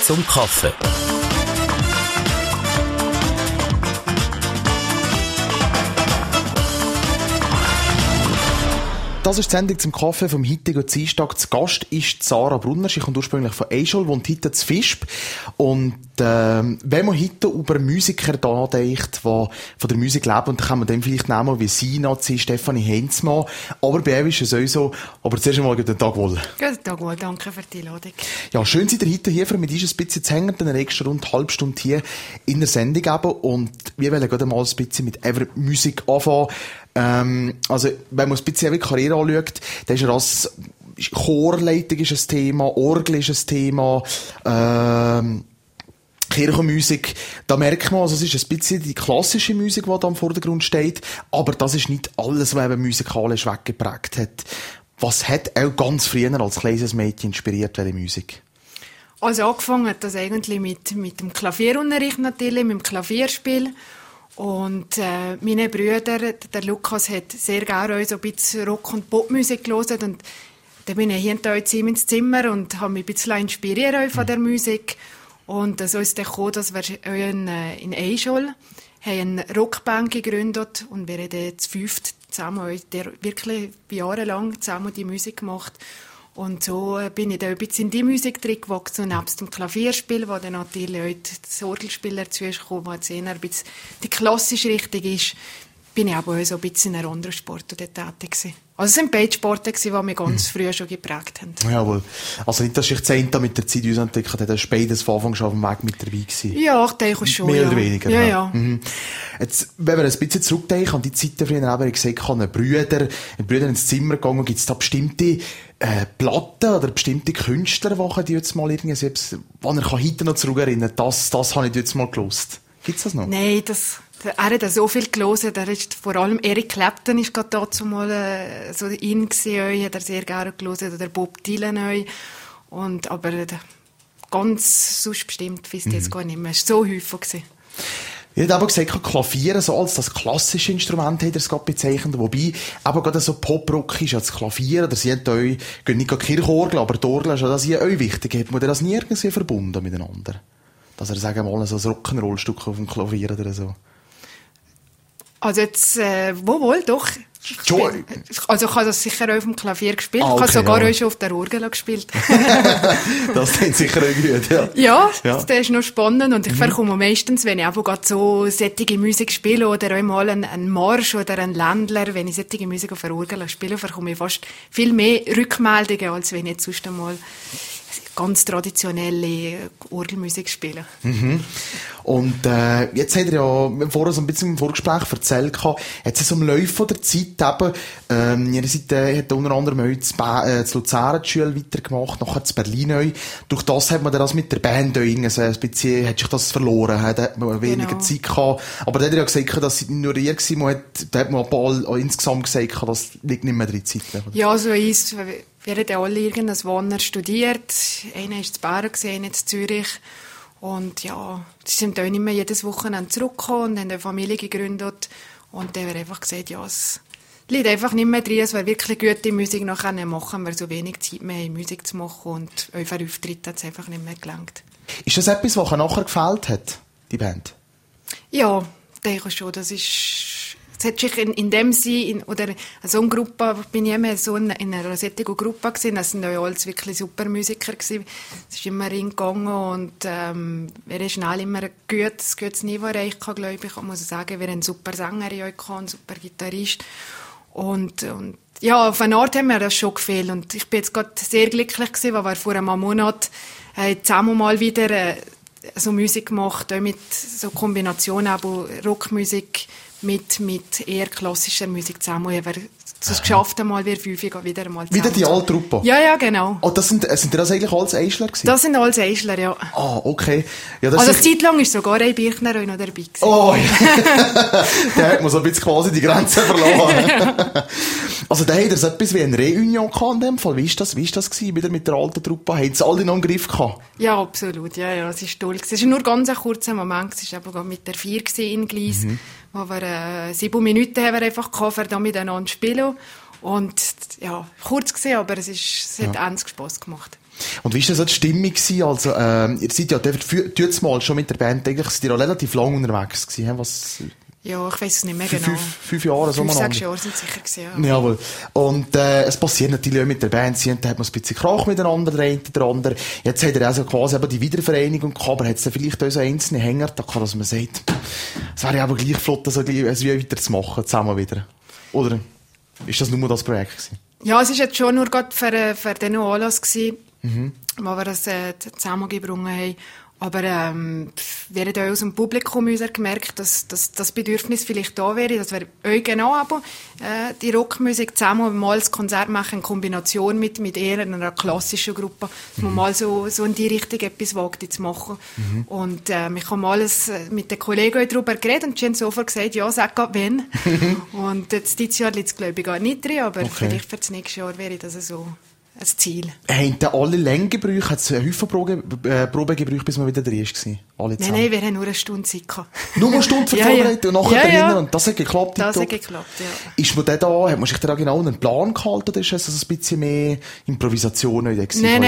zum Kaffee. Das ist die Sendung zum Kaffee vom heutigen Dienstag. Zu Gast ist Sarah Brunner. Sie kommt ursprünglich von Eichel, wohnt heute zu Visp. Und wenn man heute über Musiker da denkt, die von der Musik leben, und dann kann man dann vielleicht nehmen wie Sina, Stefanie Heinzmann. Aber bei ihm ist es auch so. Aber zuerst einmal guten Tag wohl. Guten Tag wohl, danke für die Einladung. Ja, schön seid ihr heute hier. Für mich ist es ein bisschen zu hängen, dann nächste rund eine halbe Stunde hier in der Sendung eben. Und wir wollen gerade mal ein bisschen mit Musik anfangen. Also, wenn man ein bisschen die Karriere anschaut, dann ist das Chorleitung ist ein Thema, Orgel ist ein Thema, Kirchenmusik. Da merkt man, also es ist ein bisschen die klassische Musik, die da im Vordergrund steht, aber das ist nicht alles, was eben musikalisch weggeprägt hat. Was hat auch ganz früher als kleines Mädchen inspiriert, welche Musik? Also angefangen hat das eigentlich mit dem Klavierunterricht natürlich, mit dem Klavierspiel. Und meine Brüder, der Lukas, hat sehr gerne so ein bisschen Rock- und Popmusik gehört. Und dann bin ich hier zu ihm ins Zimmer und habe mich ein bisschen inspiriert von der Musik. Und so ist es gekommen, dass wir in Eichel eine Rockband gegründet und wir haben dann zu fünft zusammen wirklich jahrelang zusammen die Musik gemacht. Und so bin ich da ein bisschen in die Musik drin gewachsen. Und nebst dem Klavierspiel, wo dann natürlich heute das Orgelspiel dazu ist gekommen, was eher ein bisschen die klassische Richtung ist, bin ich aber auch so ein bisschen in einer anderen Sport tätig gewesen. Also es sind beide Sporte gewesen, die mich ganz früh schon geprägt haben. Jawohl. Also nicht, dass sich die mit der Zeit uns entwickelt hat, hast du beides von Anfang schon auf dem Weg mit dabei gewesen? Ja, ich denke schon, mehr oder weniger. Ja. Mhm. Jetzt, wenn wir ein bisschen zurückdenken an die Zeiten früher, eben, ich gesagt habe, Brüder ins Zimmer gegangen, gibt es da bestimmte Platten oder bestimmte Künstler, die jetzt mal irgendwie, selbst, wann er heute noch zurückerinnern kann, das habe ich jetzt mal gelost. Gibt's das noch? Nein, er hat so viel gelesen. Vor allem Eric Clapton ist gerade dazu mal so in gewesen, hat er sehr gerne gelesen, oder Bob Dylan auch. Aber ganz sonst bestimmt, weiss ich jetzt gar nicht mehr. Es war so häufig gewesen. Ich hätte aber gesagt, Klavier so als das klassische Instrument hat er es gerade bezeichnet, wobei eben gerade so Pop-Rock ist als Klavier, oder sie haben euch, gehen nicht Kirchorgel, aber die Orgel ist ja das euch wichtig. Hat man das nie irgendwie verbunden miteinander? Dass er, sagen wir mal, so ein Rock'n'Roll-Stück auf dem Klavier oder so? Also jetzt, wohl, doch. Also ich habe das sicher auch auf dem Klavier gespielt. Okay, ich habe sogar auch schon auf der Orgel gespielt. Das klingt sicher auch gut, ja. Ja, das ist noch spannend. Und ich verkomme meistens, wenn ich einfach gerade so sättige Musik spiele oder auch mal einen Marsch oder einen Ländler, wenn ich sättige Musik auf der Orgel spiele, verkomme ich fast viel mehr Rückmeldungen, als wenn ich jetzt sonst einmal ganz traditionelle Orgelmusik spielen. Mhm. Und jetzt habt ihr ja vorher so ein bisschen im Vorgespräch erzählt, jetzt so im Laufe der Zeit eben, ihr seid, hat unter anderem auch zu Luzern die Schule weitergemacht, nachher zu Berlin auch. Durch das hat man dann das mit der Band auch irgendwie ein bisschen, hat sich das verloren, da hat man weniger Zeit gehabt. Aber da hat er ja gesagt, dass es nur ihr war, da hat man aber insgesamt gesagt, das liegt nicht mehr drin Zeit. Ja, so ist es. Wir haben alle irgendwas Wohner studiert. Einer ist in Bern, einer in Zürich. Und ja, sie sind auch nicht mehr jedes Wochenende zurückgekommen und haben eine Familie gegründet. Und dann haben wir einfach gesagt, ja, es liegt einfach nicht mehr drin. Es wäre wirklich gute Musik nachher machen, weil so wenig Zeit mehr haben, Musik zu machen. Und für Auftritte hat es einfach nicht mehr gelangt. Ist das etwas, was nachher gefällt hat, die Band? Ja, denke ich schon. Das ist... Es hat sich in dem Sinn, oder so eine Gruppe, bin ich immer so in einer solchen Gruppe gewesen, das sind auch alles wirklich super Musiker gewesen. Es ist immer reingegangen und wir haben schnell immer ein gutes Niveau erreicht, glaube ich. Ich muss sagen, wir haben einen super Sänger einen super Gitarrist und ja, auf eine Art haben mir das schon gefehlt und ich bin jetzt gerade sehr glücklich gewesen, weil wir vor einem Monat zusammen mal wieder so Musik gemacht, auch mit so Kombinationen, aber Rockmusik mit eher klassischer Musik zusammen. Ich habe es geschafft, einmal wieder wieder mal zusammen. Wieder die alte Truppe? Ja, genau. Oh, sind das eigentlich alles Eichler gewesen? Das sind alles Eichler, ja. Ah, okay. Ja, also eine Zeit lang ist sogar ein Birchner auch noch dabei gewesen. Oh, ja. Da hat man so ein bisschen quasi die Grenze verloren. Also da hat er so etwas wie eine Reunion gehabt in dem Fall. Wie ist das gewesen, wieder mit der alten Truppe? Haben sie alle noch im Griff gehabt? Ja, absolut. Ja, es ist toll. Es war nur ganz ein kurzer Moment. Es war aber mit der 4 in Gleis. Wo wir 7 Minuten haben wir einfach gehabt, um da miteinander zu spielen. Und ja, kurz gesehen, aber es hat ernst Spass gemacht. Und wie war das so die Stimmung gewesen? Also, ihr seid ja dort mal schon mit der Band, eigentlich seid ihr auch relativ lang unterwegs gewesen, was? Ja, ich weiss es nicht mehr genau. 5 Jahre, so 5-6 Jahre sind sicher gewesen, ja. Jawohl. Und, es passiert natürlich auch mit der Band, da hat man ein bisschen Krach miteinander, der eine oder andere. Jetzt hat er also quasi eben die Wiedervereinigung gehabt, aber hat es vielleicht auch so einzelne Hänger da gehabt, dass man sagt, es wäre ja aber gleich flott, so weiterzumachen, zusammen wieder. Oder ist das nur das Projekt gewesen? Ja, es ist jetzt schon nur gerade für den Anlass gewesen, wo wir das zusammengebracht haben. Aber wir haben auch aus dem Publikum gemerkt, dass das Bedürfnis vielleicht da wäre, dass wir euch genau aber die Rockmusik zusammen mal ein Konzert machen, in Kombination mit eher einer klassischen Gruppe, dass man mal so in die Richtung etwas wagt zu machen. Und ich habe mal mit den Kollegen darüber geredet und sie haben sofort gesagt, ja, sag grad wenn. Und jetzt dieses Jahr liegt es glaube ich gar nicht drin, aber vielleicht für das nächste Jahr wäre das so ein Ziel. Haben da alle länger gebraucht? Hat es eine Haufen Proben gebraucht, bis man wieder drin war? Alle zusammen? Nein, wir haben nur eine Stunde Zeit gehabt. Nur eine Stunde für die Vorbereitung und nachher drinnen. Und das hat geklappt? Das hat geklappt, ja. Ist man hat man sich da genau einen Plan gehalten, oder ist es also ein bisschen mehr Improvisation? Nein,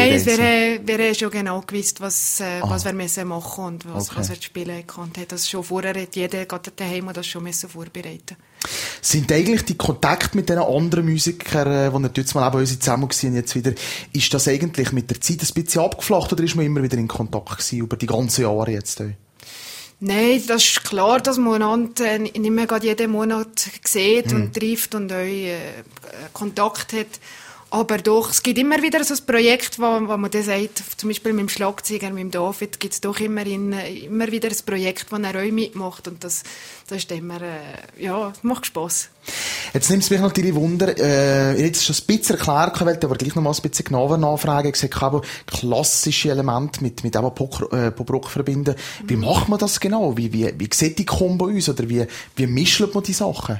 wir haben schon genau gewusst, was wir müssen machen und was wir spielen konnten. Das schon vorher hat jeder gerade daheim das schon vorbereiten. Sind eigentlich die Kontakte mit den anderen Musikern, die natürlich mal eben unsere zusammen waren, jetzt wieder, ist das eigentlich mit der Zeit ein bisschen abgeflacht oder ist man immer wieder in Kontakt gewesen, über die ganzen Jahre jetzt? Nein, das ist klar, dass man einander nicht mehr gerade jeden Monat sieht und trifft und euch Kontakt hat. Aber doch, es gibt immer wieder so ein Projekt, wo man dann sagt, zum Beispiel mit dem Schlagzeuger, mit dem David, gibt es doch immer wieder ein Projekt, wo er euch mitmacht. Und das ist immer, macht Spass. Jetzt nimmt es mich natürlich Wunder, ihr habt es schon ein bisschen erklärt, ich wollte aber gleich noch mal ein bisschen genauer nachfragen. Ich habe klassische Elemente mit eben Pop-Rock verbinden. Wie macht man das genau? Wie sieht die Kombo aus? Oder wie mischt man die Sachen?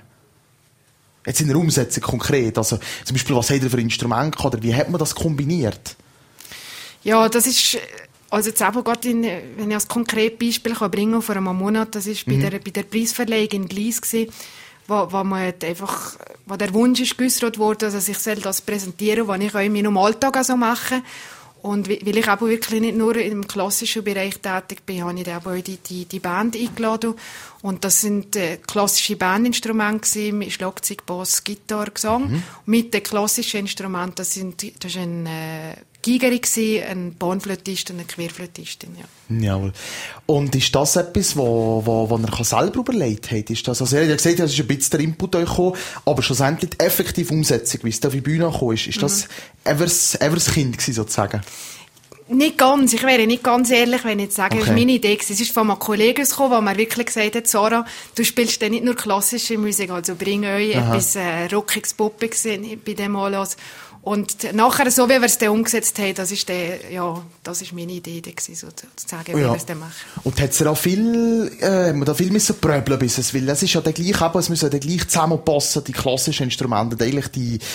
Jetzt in der Umsetzung konkret. Also, zum Beispiel, was habt ihr für Instrumente gehabt, oder wie hat man das kombiniert? Ja, das ist, also jetzt aber gerade wenn ich als konkretes Beispiel bringen kann, vor einem Monat, das ist bei der Preisverleihung in Gleis gewesen, wo man einfach, wo der Wunsch ist geäussert worden, dass ich das präsentieren soll, was ich auch in meinem Alltag so mache. Und weil ich aber wirklich nicht nur im klassischen Bereich tätig bin, habe ich dann auch die Band eingeladen. Und das sind klassische Bandinstrumente gewesen, mit Schlagzeug, Bass, Gitarre, Gesang. Mit den klassischen Instrumenten, das ist ein Gigerin gewesen, ein Panflötist und eine Querflötistin, ja. Jawohl. Und ist das etwas, wo er selber überlegt hat? Ist das, also er hat ja gesagt, es ist ein bisschen der Input euch gekommen, aber schlussendlich die effektive Umsetzung, wie es da auf die Bühne gekommen ist das Evers Kind gewesen, sozusagen? Nicht ganz. Ich wäre nicht ganz ehrlich, wenn ich jetzt sage, das ist meine Idee gewesen. Es ist von einem Kollegen gekommen, wo mir wirklich gesagt hat, Sarah, du spielst dann nicht nur klassische Musik, also bring euch etwas Rockiges, Poppiges bei dem Anlass. Und nachher, so wie wir es dann umgesetzt haben, das ist meine Idee gewesen, sozusagen, wie wir es dann machen. Und hat es da viel müssen pröbeln bis es will? Es ist ja dann gleich, es müssen dann gleich zusammenpassen, die klassischen Instrumente, eigentlich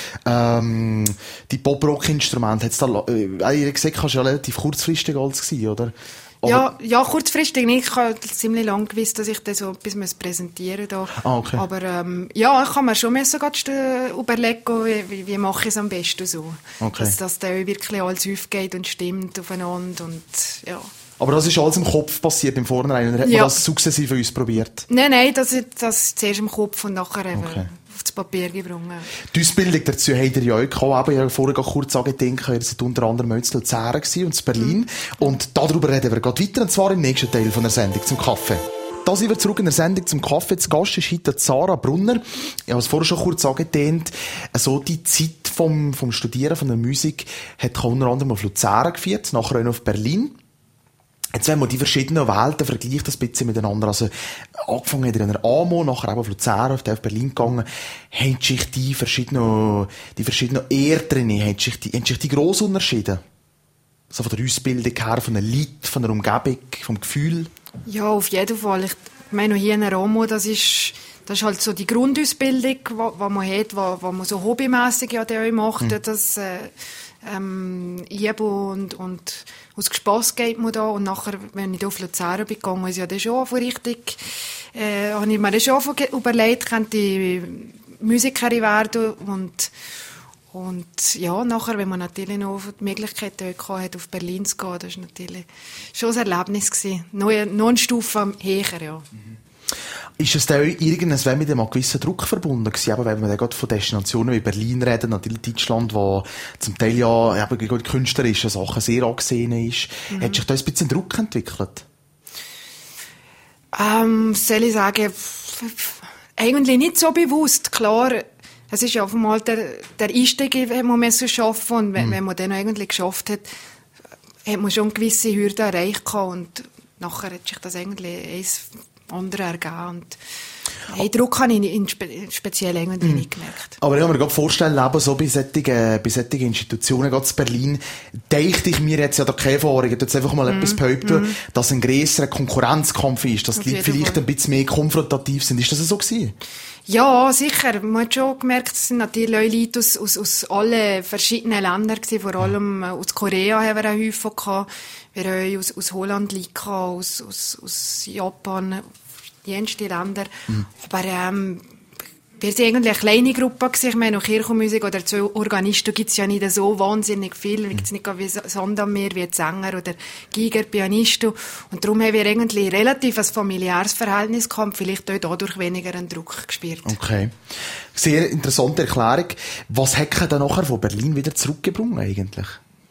die Pop-Rock-Instrumente. Hat's da, ihr gesagt, es war ja relativ kurzfristig alles gewesen, oder? Ja, kurzfristig nicht. Ich habe ziemlich lange gewusst, dass ich das so etwas präsentieren muss. Okay. Aber ich kann mir schon überlegen, wie mache ich es am besten so. Okay. Dass da wirklich alles aufgeht und stimmt aufeinander. Und, ja. Aber das ist alles im Kopf passiert im Vornherein? Oder hat man das sukzessive ausprobiert? Nein, das zuerst im Kopf und nachher auf das Papier gebracht. Die Ausbildung dazu habt ihr ja auch gehabt. Ich habe vorher kurz angedingt, ihr seid unter anderem in Luzern und in Berlin. Und darüber reden wir gerade weiter, und zwar im nächsten Teil von der Sendung zum Kaffee. Da sind wir zurück in der Sendung zum Kaffee. Zu Gast ist heute Sarah Brunner. Ich habe es vorher schon kurz angedehnt. Also die Zeit vom Studieren von der Musik hat unter anderem auf Luzern geführt, nachher auch auf Berlin. Jetzt, wenn man die verschiedenen Welten vergleicht, das ein bisschen miteinander. Also, angefangen hat er in einer AMO, nachher auch auf Luzern, auf Berlin gegangen, haben sich die verschiedenen Erdrene, haben sich die grossen Unterschiede? So von der Ausbildung her, von den Leuten, von der Umgebung, vom Gefühl? Ja, auf jeden Fall. Ich meine, hier in der AMO, das ist halt so die Grundausbildung, die man hat, wo man so hobbymässig ja auch macht, das, Üben und aus Spass geht man da. Und nachher, wenn ich da auf Luzern bin gegangen, ist ja dann schon richtig, habe ich mir dann schon überlegt, könnte ich Musikerin werden Und ja, nachher, wenn man natürlich noch die Möglichkeit hatte, auf Berlin zu gehen, das war natürlich schon ein Erlebnis gewesen. Noch eine Stufe höher, ja. Ist es dann irgendwann mit einem gewissen Druck verbunden gewesen, aber wenn wir dann gerade von Destinationen wie Berlin reden, natürlich Deutschland, wo zum Teil ja eben künstlerische Sachen sehr angesehen ist, hat sich da ein bisschen Druck entwickelt? Soll ich sagen, eigentlich nicht so bewusst. Klar, es ist ja auf einmal der Einstieg, wenn man mehr so schaffen, und wenn man den eigentlich geschafft hat, hat man schon gewisse Hürden erreicht und nachher hat sich das eigentlich eins andere ergeben. Und Druck habe ich speziell irgendwie nicht gemerkt. Aber ich kann mir gerade vorstellen, eben so bei solchen Institutionen, gerade in Berlin, denke ich mir jetzt ja da keine Erfahrung, jetzt einfach mal etwas behaupten, dass ein grösserer Konkurrenzkampf ist, dass die Leute vielleicht ein bisschen mehr konfrontativ sind. Ist das so gewesen? Ja, sicher. Man hat schon gemerkt, es sind natürlich Leute aus allen verschiedenen Ländern gewesen, vor allem aus Korea haben wir einen Häufig gehabt, wir haben aus Holland Leute gehabt, aus Japan, jenste Länder. Aber wir sind eigentlich eine kleine Gruppe gewesen. Ich meine, noch Kirchenmusik oder zu Organisten gibt es ja nicht so wahnsinnig viel. Es gibt nicht wie Sondermeer, wie Sänger oder Giger, Pianisten. Und darum haben wir eigentlich relativ ein familiäres Verhältnis gehabt, vielleicht auch dadurch weniger einen Druck gespürt. Okay. Sehr interessante Erklärung. Was hat dich dann nachher von Berlin wieder zurückgebracht eigentlich?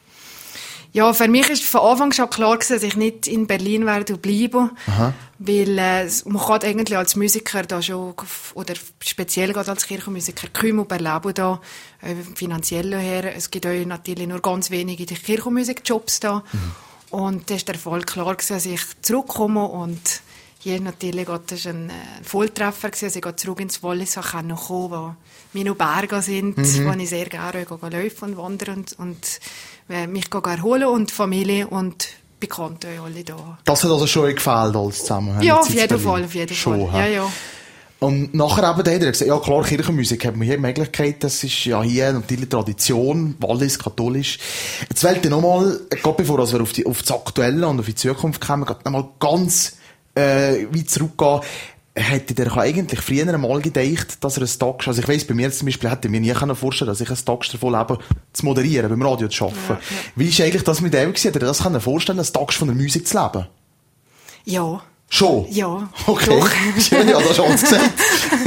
Ja, für mich ist von Anfang schon klar gewesen, dass ich nicht in Berlin werde bleiben. Aha. Weil man kann eigentlich als Musiker da schon, oder speziell gerade als Kirchenmusiker, kaum überleben da, finanziell her. Es gibt auch natürlich nur ganz wenige Kirchenmusikjobs da. Und da ist der Fall klar gewesen, dass ich zurückkomme. Und hier natürlich das ist ein Volltreffer gewesen, dass ich zurück ins Wallis kommen konnte, wo meine Berge sind, wo ich sehr gerne laufe und wandere und mich erholen und Familie und Bekannte alle da. Das hat also schon gefällt als Zusammenhang? Ja, auf jeden Fall. Schon, ja, ja. Und nachher eben, da hat er gesagt, ja klar, Kirchenmusik hat man hier die Möglichkeit, das ist ja hier natürlich Tradition, Wallis, katholisch. Jetzt wollte ich nochmal, gerade bevor wir auf das Aktuelle und auf die Zukunft kommen, nochmal ganz weit zurückgehen. Hätte er eigentlich früher einmal gedacht, dass er ein Tag, also ich weiss, bei mir zum Beispiel hätte ich mir nie vorstellen können, dass ich ein Tag davon lebe, zu moderieren, beim Radio zu arbeiten. Ja. Wie ist eigentlich das mit ihm gewesen? Hätte er das vorstellen, ein Tag von der Musik zu leben? Ja. Schon? Ja. Okay. Schön, ja, das hast du alles gesagt.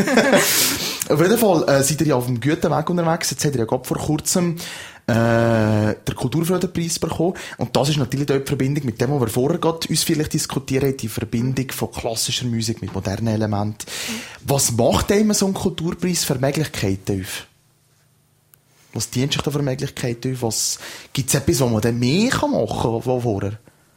Auf jeden Fall, seid ihr ja auf einem guten Weg unterwegs. Jetzt habt ihr ja gerade vor kurzem, den Kulturförderpreis bekommen. Und das ist natürlich auch die Verbindung mit dem, was wir vorher gerade uns vielleicht diskutiert haben, die Verbindung von klassischer Musik mit modernen Elementen. Was macht einem so ein Kulturpreis für Möglichkeiten auf? Was dient sich da für Möglichkeiten auf? Was, gibt's etwas, was man dann mehr machen kann, als vorher?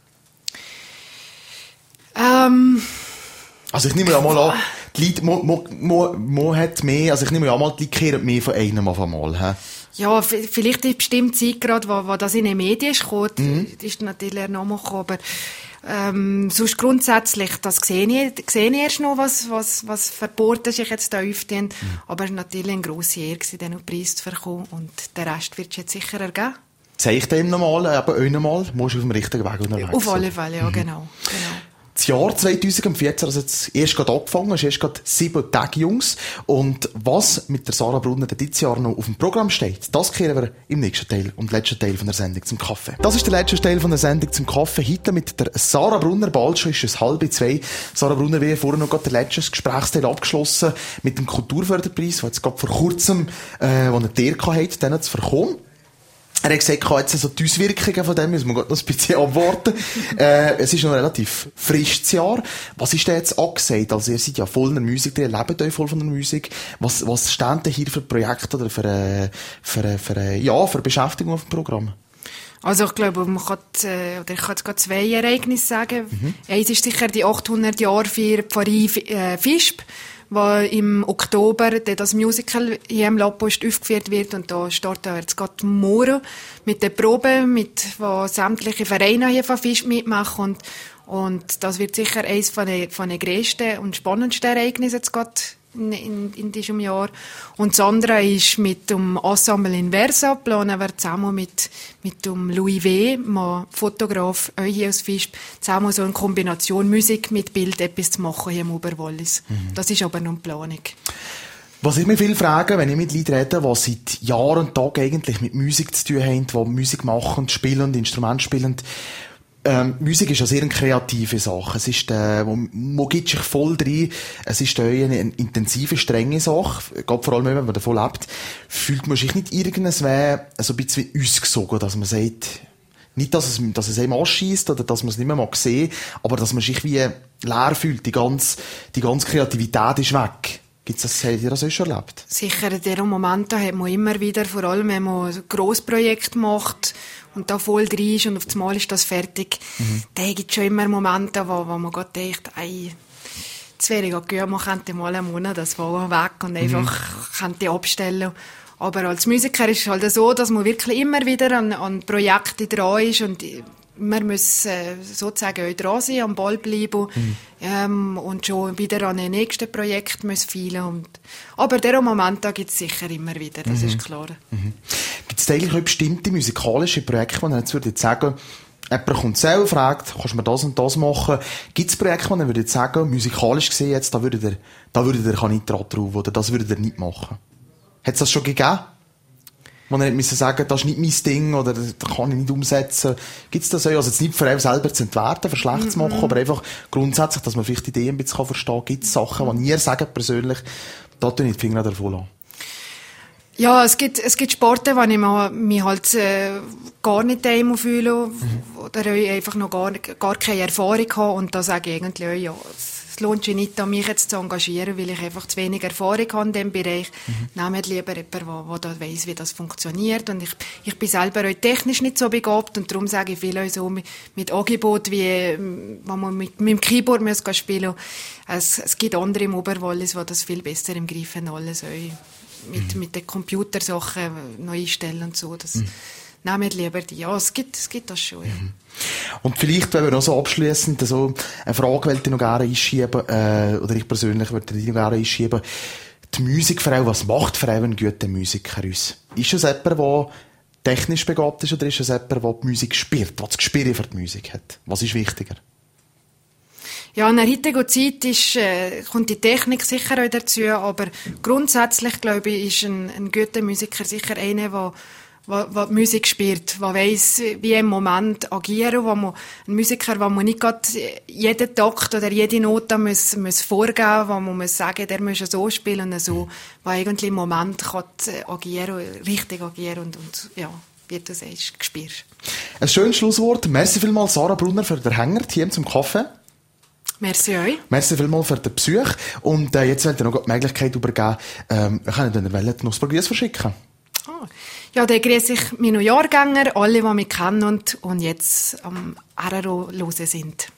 Also ich nehme ja mal an, die Leute, man hat mehr, also ich nehme ja mal, die Leute kehren mehr von einem auf einmal, hä? Ja, vielleicht in bestimmter Zeit gerade, wo das in den Medien ist gekommen, ist natürlich noch mal gekommen, aber sonst grundsätzlich, das sehe ich erst noch, was verboten sich jetzt da öfter, aber natürlich eine grosse Ehre gewesen, den Preis zu bekommen und der Rest wird es jetzt sicher ergeben. Zeig dem nochmal, aber auch nochmal, musst du auf dem richtigen Weg unterwegs sein. Auf alle Fälle, ja, genau. Das Jahr 2014, also jetzt erst gerade angefangen, ist erst gerade 7 Tage, Jungs. Und was mit der Sarah Brunner dieses Jahr noch auf dem Programm steht, das kehren wir im nächsten Teil und letzten Teil von der Sendung zum Kaffee. Das ist der letzte Teil von der Sendung zum Kaffee. Heute mit der Sarah Brunner. Bald schon ist es 1:30. Sarah Brunner, wie vorher noch gerade der letzte Gesprächsteil abgeschlossen mit dem Kulturförderpreis, der jetzt gerade vor kurzem, wo er dir hat, den zu verkommen. Er hat gesagt, jetzt so die Auswirkungen von dem müssen wir noch ein bisschen abwarten. Es ist noch ein relativ frisches Jahr. Was ist denn jetzt angesagt? Also ihr seid ja voll in der Musik, ihr lebt euch voll von der Musik. Was stehen denn hier für Projekte oder für Beschäftigung auf dem Programm? Also ich glaube, ich kann jetzt gerade 2 Ereignisse sagen. Eins ist sicher die 800 Jahre für Pfarrei Visp, wo im Oktober das Musical hier im Lapost aufgeführt wird und da starten wir jetzt gerade morgen mit der Probe, wo sämtliche Vereine hier von Visp mitmachen und das wird sicher eines von den grössten und spannendsten Ereignissen jetzt gerade in diesem Jahr. Und das andere ist mit dem Ensemble Inversa, planen wir zusammen mit dem Louis W., einem Fotograf, auch hier aus Visp, zusammen so eine Kombination Musik mit Bild etwas zu machen hier im Oberwallis. Das ist aber noch eine Planung. Was ich mir viel frage, wenn ich mit Leuten rede, die seit Jahr und Tag eigentlich mit Musik zu tun haben, die Musik machen, spielen, Instrumente spielen, Musik ist ja sehr eine kreative Sache. Es ist, man gibt sich voll rein. Es ist eine intensive, strenge Sache. Gerade vor allem, wenn man davon lebt, fühlt man sich nicht irgendwas so ein bisschen wie ausgesogen, dass man sagt, nicht, dass es einem anschießt oder dass man es nicht mehr mal sehen, aber dass man sich wie leer fühlt. Die ganze Kreativität ist weg. Habt ihr das auch schon erlebt? Sicher, in diesem Moment hat man immer wieder, vor allem wenn man ein Grossprojekt macht und da voll drin ist und auf einmal ist das fertig, dann gibt es schon immer Momente, wo man gerade denkt, das wäre ja gut, man könnte mal einen Monat das Wohl weg und einfach könnte abstellen. Aber als Musiker ist es halt so, dass man wirklich immer wieder an Projekten dran ist und man muss sozusagen auch dran sein, am Ball bleiben und schon wieder an ein nächstes Projekt muss feilen. Aber diesen Moment gibt es sicher immer wieder, das ist klar. Gibt es eigentlich auch bestimmte musikalische Projekte, wo ihr jetzt würdet sagen, jemand kommt selber und fragt, kannst du mir das und das machen? Gibt es Projekte, wo ihr würdet sagen, musikalisch gesehen jetzt, da würdet ihr nicht dran drauf oder das würdet ihr nicht machen? Hat es das schon gegeben? Wo er nicht sagen, das ist nicht mein Ding oder das kann ich nicht umsetzen. Gibt es das auch? Also jetzt nicht für einen selber zu entwerten, für schlecht zu machen, aber einfach grundsätzlich, dass man vielleicht Ideen ein bisschen verstehen kann. Gibt es Sachen, die ihr sagt persönlich, da tue ich die Finger davon an? Ja, es gibt Sporte, wo ich mich halt gar nicht daheim fühle oder einfach noch gar keine Erfahrung habe und da sage ich eigentlich auch, ja, es lohnt sich nicht, mich jetzt zu engagieren, weil ich einfach zu wenig Erfahrung habe in diesem Bereich. Nehmt lieber jemanden, der da weiss, wie das funktioniert. Und ich bin selber auch technisch nicht so begabt und darum sage ich viel auch so mit Angebot, wie wenn man mit dem Keyboard spielen muss. Es gibt andere im Oberwallis, die das viel besser im Griff haben, alles auch mit den Computersachen neu einstellen und so. Das nehmt lieber die. Ja, es gibt das schon, ja. Und vielleicht, wenn wir noch so abschliessend so eine Frage wollte ich noch gerne einschieben, oder ich persönlich würde die noch gerne einschieben. Die Musik für was macht für einen guten Musiker aus? Ist es jemand, der technisch begabt ist, oder ist es jemand, der die Musik spürt, der das Gespür für die Musik hat? Was ist wichtiger? Ja, in der heutigen Zeit kommt die Technik sicher auch dazu, aber grundsätzlich, glaube ich, ist ein guter Musiker sicher einer, der Musik spielt, der weiss, wie im Moment agieren, ein Musiker, wo man nicht gerade jeden Takt oder jede Note muss vorgeben, wo man muss sagen, der muss so spielen und so, der eigentlich im Moment kann agieren, richtig agieren und ja, wie du sagst, spürst. Ein schönes Schlusswort. Merci vielmals, Sarah Brunner, für den Hänger hier zum Kaffee. Merci euch. Merci vielmals für den Besuch. Und jetzt wollt ihr noch die Möglichkeit übergeben, wir können dann noch ein paar Grüße verschicken. Ja, dann grüße ich meine Jahrgänger, alle, die mich kennen und jetzt am RRO hören sind.